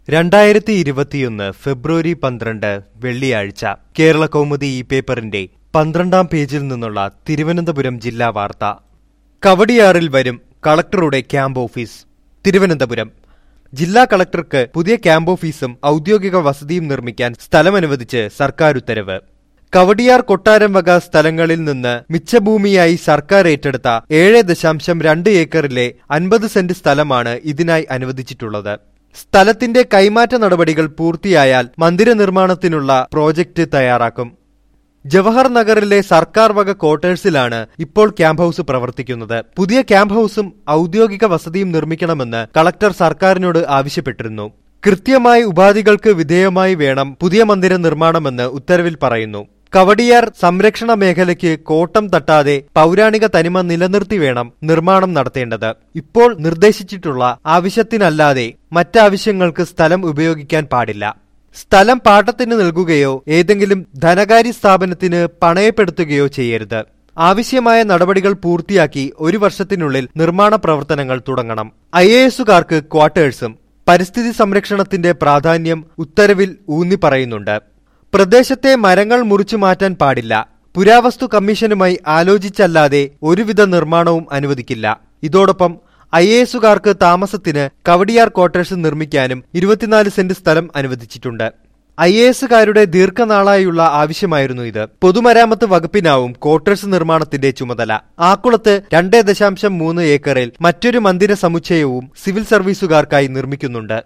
2021 ഫെബ്രുവരി 12 വെള്ളിയാഴ്ച കേരള കൗമുദി ഈ പേപ്പറിന്റെ 12-ാം പേജിൽ നിന്നുള്ള തിരുവനന്തപുരം ജില്ലാ വാർത്ത. കവടിയാറിൽ വരും കളക്ടറുടെ ക്യാമ്പ് ഓഫീസ്. തിരുവനന്തപുരം ജില്ലാ കളക്ടർക്ക് പുതിയ ക്യാമ്പ് ഓഫീസും ഔദ്യോഗിക വസതിയും നിർമ്മിക്കാൻ സ്ഥലമനുവദിച്ച് സർക്കാർ ഉത്തരവ്. കവടിയാർ കൊട്ടാരം വക സ്ഥലങ്ങളിൽ നിന്ന് മിച്ചഭൂമിയായി സർക്കാർ ഏറ്റെടുത്ത 7.2 ഏക്കറിലെ 50 സെന്റ് സ്ഥലമാണ് ഇതിനായി അനുവദിച്ചിട്ടുള്ളത്. സ്ഥലത്തിന്റെ കൈമാറ്റ നടപടികൾ പൂർത്തിയായാൽ മന്ദിര നിർമ്മാണത്തിനുള്ള പ്രോജക്ട് തയ്യാറാക്കും. ജവഹർ നഗറിലെ സർക്കാർ വക ക്വാർട്ടേഴ്സിലാണ് ഇപ്പോൾ ക്യാമ്പ് ഹൌസ് പ്രവർത്തിക്കുന്നത്. പുതിയ ക്യാമ്പ് ഹൌസും ഔദ്യോഗിക വസതിയും നിർമ്മിക്കണമെന്ന് കളക്ടർ സർക്കാരിനോട് ആവശ്യപ്പെട്ടിരുന്നു. കൃത്യമായി ഉപാധികൾക്ക് വിധേയമായി വേണം പുതിയ മന്ദിര നിർമ്മാണമെന്ന് ഉത്തരവിൽ പറയുന്നു. കവടിയാർ സംരക്ഷണ മേഖലയ്ക്ക് കോട്ടം തട്ടാതെ പൗരാണിക തനിമ നിലനിർത്തി വേണം നിർമ്മാണം നടത്തേണ്ടത്. ഇപ്പോൾ നിർദ്ദേശിച്ചിട്ടുള്ള ആവശ്യത്തിനല്ലാതെ മറ്റാവശ്യങ്ങൾക്ക് സ്ഥലം ഉപയോഗിക്കാൻ പാടില്ല. സ്ഥലം പാട്ടത്തിന് നൽകുകയോ ഏതെങ്കിലും ധനകാര്യ സ്ഥാപനത്തിന് പണയപ്പെടുത്തുകയോ ചെയ്യരുത്. ആവശ്യമായ നടപടികൾ പൂർത്തിയാക്കി 1 വർഷത്തിനുള്ളിൽ നിർമ്മാണ പ്രവർത്തനങ്ങൾ തുടങ്ങണം. IAS-കാർക്ക് ക്വാർട്ടേഴ്സും. പരിസ്ഥിതി സംരക്ഷണത്തിന്റെ പ്രാധാന്യം ഉത്തരവിൽ ഊന്നി പറയുന്നുണ്ട്. പ്രദേശത്തെ മരങ്ങൾ മുറിച്ചു മാറ്റാൻ പാടില്ല. പുരാവസ്തു കമ്മീഷനുമായി ആലോചിച്ചല്ലാതെ ഒരുവിധ നിർമ്മാണവും അനുവദിക്കില്ല. ഇതോടൊപ്പം IAS-കാർക്ക് താമസത്തിന് കവടിയാർ ക്വാർട്ടേഴ്സ് നിർമ്മിക്കാനും 24 സെന്റ് സ്ഥലം അനുവദിച്ചിട്ടുണ്ട്. IAS-കാരുടെ ദീർഘനാളായുള്ള ആവശ്യമായിരുന്നു ഇത്. പൊതുമരാമത്ത് വകുപ്പിനാവും ക്വാർട്ടേഴ്സ് നിർമ്മാണത്തിന്റെ ചുമതല. ആക്കുളത്ത് 2.3 ഏക്കറിൽ മറ്റൊരു മന്ദിര സമുച്ചയവും സിവിൽ സർവീസുകാർക്കായി നിർമ്മിക്കുന്നുണ്ട്.